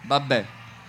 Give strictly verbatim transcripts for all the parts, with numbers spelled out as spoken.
Vabbè.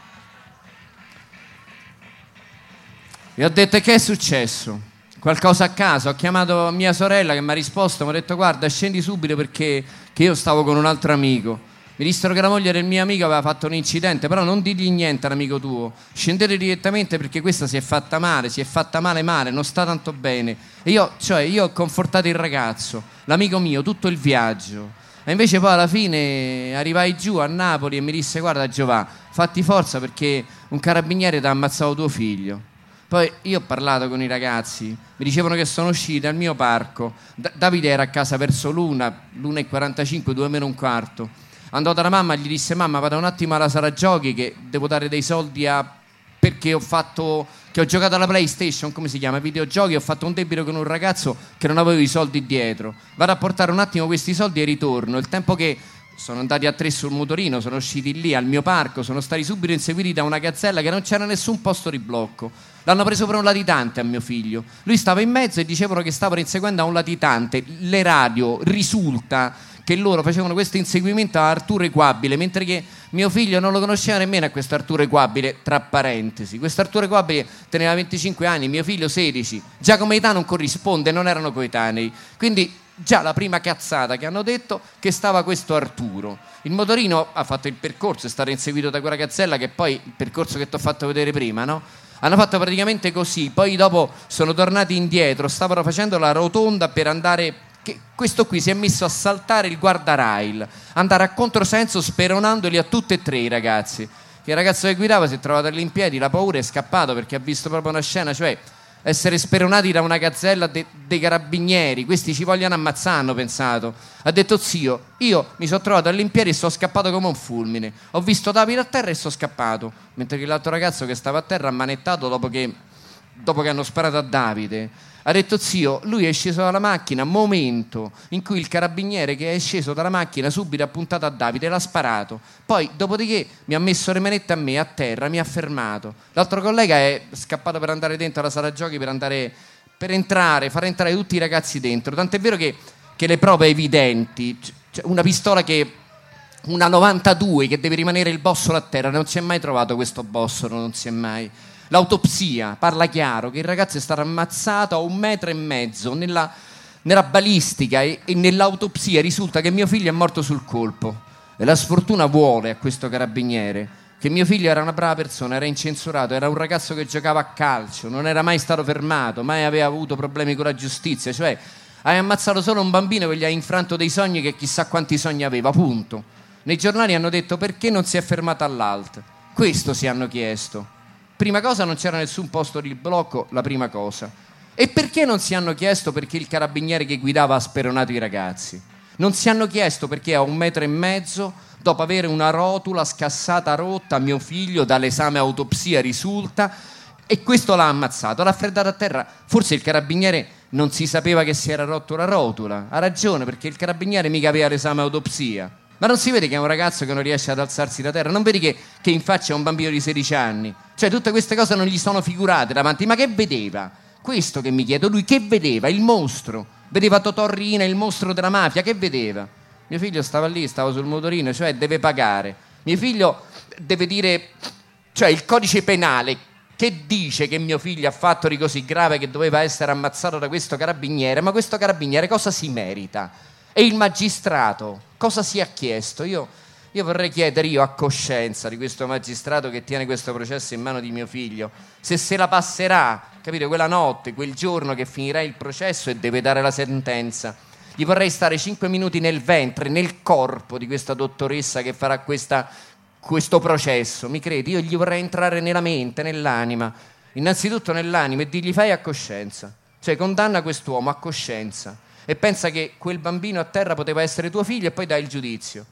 Vi ho detto: e che è successo? Qualcosa a caso? Ho chiamato mia sorella che mi ha risposto, mi ha detto: guarda, scendi subito perché che io stavo con un altro amico. Mi dissero che la moglie del mio amico aveva fatto un incidente, però non digli niente all'amico tuo, scendete direttamente perché questa si è fatta male, si è fatta male male, non sta tanto bene. E io, cioè, io ho confortato il ragazzo, l'amico mio, tutto il viaggio. E invece poi alla fine arrivai giù a Napoli e mi disse: guarda Giovanni, fatti forza perché un carabiniere ti ha ammazzato tuo figlio. Poi io ho parlato con i ragazzi, mi dicevano che sono usciti dal mio parco. D- Davide era a casa verso l'una, l'una e quarantacinque, due meno un quarto. Andò dalla mamma e gli disse: mamma, vado un attimo alla sala giochi che devo dare dei soldi a... perché ho fatto... che ho giocato alla PlayStation, come si chiama, videogiochi, ho fatto un debito con un ragazzo che non avevo i soldi dietro. Vado a portare un attimo questi soldi e ritorno. Il tempo che sono andati a tre sul motorino, sono usciti lì al mio parco, sono stati subito inseguiti da una gazzella che non c'era nessun posto di blocco. L'hanno preso per un latitante a mio figlio. Lui stava in mezzo e dicevano che stavano inseguendo a un latitante. Le radio risulta che loro facevano questo inseguimento a Arturo Equabile, mentre che mio figlio non lo conosceva nemmeno a questo Arturo Equabile, tra parentesi. Questo Arturo Equabile teneva venticinque anni, mio figlio sedici. Già come età non corrisponde, non erano coetanei. Quindi già la prima cazzata che hanno detto che stava questo Arturo. Il motorino ha fatto il percorso, è stato inseguito da quella gazzella che poi il percorso che ti ho fatto vedere prima, no? Hanno fatto praticamente così, poi dopo sono tornati indietro, stavano facendo la rotonda per andare... Che questo qui si è messo a saltare il guardarail, andare a controsenso speronandoli a tutti e tre i ragazzi. Il ragazzo che guidava si è trovato lì in piedi, la paura, è scappato perché ha visto proprio una scena, cioè essere speronati da una gazzella de- dei carabinieri. Questi ci vogliono ammazzare, hanno pensato. Ha detto: zio, io mi sono trovato lì in piedi e sono scappato come un fulmine. Ho visto Davide a terra e sono scappato. Mentre che l'altro ragazzo che stava a terra ha manettato dopo che, dopo che hanno sparato a Davide. Ha detto: zio, lui è sceso dalla macchina, momento in cui il carabiniere che è sceso dalla macchina subito ha puntato a Davide e l'ha sparato. Poi, dopodiché, mi ha messo le manette a me, a terra, mi ha fermato. L'altro collega è scappato per andare dentro alla sala giochi, per andare, per entrare, far entrare tutti i ragazzi dentro. Tant'è vero che, che le prove evidenti, cioè una pistola che... una novantadue che deve rimanere il bossolo a terra, non si è mai trovato questo bossolo, non si è mai... L'autopsia parla chiaro che il ragazzo è stato ammazzato a un metro e mezzo nella, nella balistica e, e nell'autopsia risulta che mio figlio è morto sul colpo. E la sfortuna vuole a questo carabiniere che mio figlio era una brava persona, era incensurato, era un ragazzo che giocava a calcio, non era mai stato fermato, mai aveva avuto problemi con la giustizia, cioè hai ammazzato solo un bambino che gli ha infranto dei sogni che chissà quanti sogni aveva, punto. Nei giornali hanno detto: perché non si è fermato all'A L T? Questo si hanno chiesto. Prima cosa, non c'era nessun posto di blocco, la prima cosa. E perché non si hanno chiesto perché il carabiniere che guidava ha speronato i ragazzi? Non si hanno chiesto perché a un metro e mezzo, dopo avere una rotula scassata rotta, mio figlio dall'esame autopsia risulta, e questo l'ha ammazzato, l'ha freddato a terra. Forse il carabiniere non si sapeva che si era rotto la rotula. Ha ragione, perché il carabiniere mica aveva l'esame autopsia. Ma non si vede che è un ragazzo che non riesce ad alzarsi da terra? Non vedi che, che in faccia è un bambino di sedici anni? Cioè tutte queste cose non gli sono figurate davanti. Ma che vedeva? Questo che mi chiedo, lui che vedeva? Il mostro. Vedeva Totò Riina, il mostro della mafia, che vedeva? Mio figlio stava lì, stava sul motorino, cioè deve pagare. Mio figlio deve dire, cioè il codice penale che dice che mio figlio ha fatto di così grave che doveva essere ammazzato da questo carabiniere, ma questo carabiniere cosa si merita? E il magistrato cosa si è chiesto? Io, io vorrei chiedere io a coscienza di questo magistrato che tiene questo processo in mano di mio figlio, se se la passerà, capite, quella notte, quel giorno che finirà il processo e deve dare la sentenza. Gli vorrei stare cinque minuti nel ventre, nel corpo di questa dottoressa che farà questa, questo processo. Mi credi? Io gli vorrei entrare nella mente, nell'anima, innanzitutto nell'anima, e dirgli: fai a coscienza, cioè condanna quest'uomo a coscienza e pensa che quel bambino a terra poteva essere tuo figlio e poi dai il giudizio.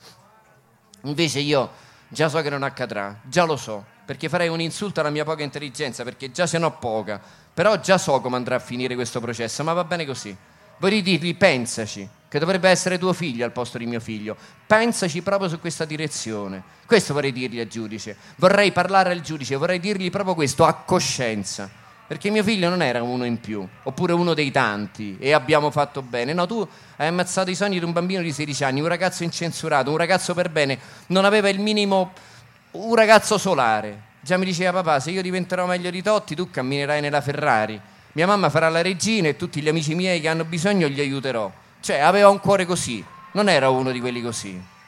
Invece io già so che non accadrà, già lo so, perché farei un insulto alla mia poca intelligenza, perché già se n'ho poca, però già so come andrà a finire questo processo, ma va bene così. Vorrei dirgli: pensaci, che dovrebbe essere tuo figlio al posto di mio figlio, pensaci proprio su questa direzione. Questo vorrei dirgli al giudice, vorrei parlare al giudice, vorrei dirgli proprio questo a coscienza. Perché mio figlio non era uno in più, oppure uno dei tanti, e abbiamo fatto bene. No, tu hai ammazzato i sogni di un bambino di sedici anni, un ragazzo incensurato, un ragazzo per bene, non aveva il minimo un ragazzo solare. Già mi diceva: papà, se io diventerò meglio di Totti, tu camminerai nella Ferrari, mia mamma farà la regina e tutti gli amici miei che hanno bisogno gli aiuterò. Cioè aveva un cuore così, non era uno di quelli così.